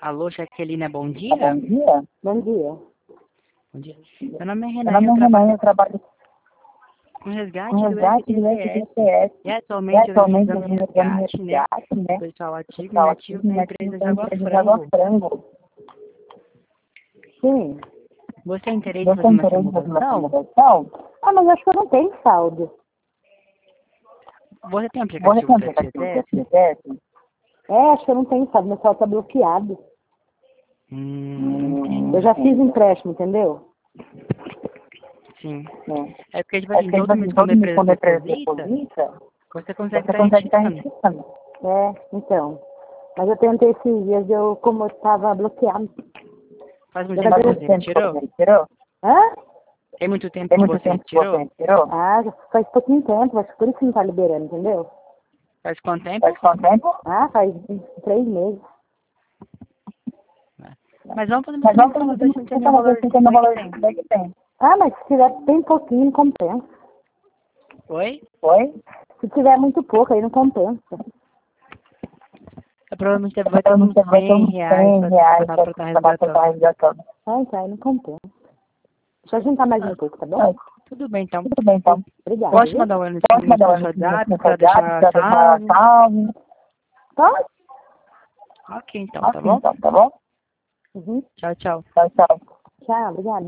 Alô, Jaqueline, bom dia? Bom dia. Bom dia. Bom dia. Meu nome é Meu Renan, nome é Renan, eu trabalho com resgate com do resgate do FGTS. FGTS. E E atualmente eu atualmente estou eu realizando estou no resgate, né? resgate, né? Pessoal ativo e Pessoal inativo ativo da e nativo empresa da Água empresa de Água Frango. Frango. Sim. Você tem interesse em Você fazer tem uma interesse em fazer uma simulação? simulação? Ah, mas acho que eu não tenho saldo. Você tem um Você aplicativo tem um do aplicativo do FGTS? FGTS? É, acho que eu não tenho saldo, meu saldo está bloqueado. Eu já fiz empréstimo, entendeu? Sim. Sim. É porque, tipo É assim, porque, tipo todo mês assim, quando todo a mês empresa quando a empresa deposita, deposita, você consegue você estar consegue estar retirando. retirando. É, então. Mas eu tentei esses dias, como eu estava bloqueado. Faz muito Já tempo que deu você tempo que retirou? você retirou? Hã? Tem muito tempo Tem que muito você tempo que você retirou? retirou? Ah, já faz pouquinho tempo, acho que por isso que não tá liberando, entendeu? Faz quanto tempo? Faz quanto tempo? Ah, faz uns 3 meses. Mas vamos fazer uma Mas vamos simulação, fazer ver se a gente tem o uma valor vez que tem o que valor tem. que tem. Ah, mas se tiver bem pouquinho, não compensa. Oi? Oi? Se tiver muito pouco, aí não compensa. Provavelmente vai ter uns Provavelmente vai ter uns 100 reais R$100 pra estar para estar resgatando. resgatando. Ah, então aí não compensa. Deixa eu juntar mais um pouco, tá bom? Tudo bem, então. Tudo bem, então. Posso Obrigada, te viu? mandar um Pode no mandar seu no WhatsApp pra WhatsApp deixar para deixar salvo? salvo. Pode? Ok, então, tá Ok, bom? então, tá bom? Uhum. Tchau, tchau. Tchau, tchau. Tchau, obrigada.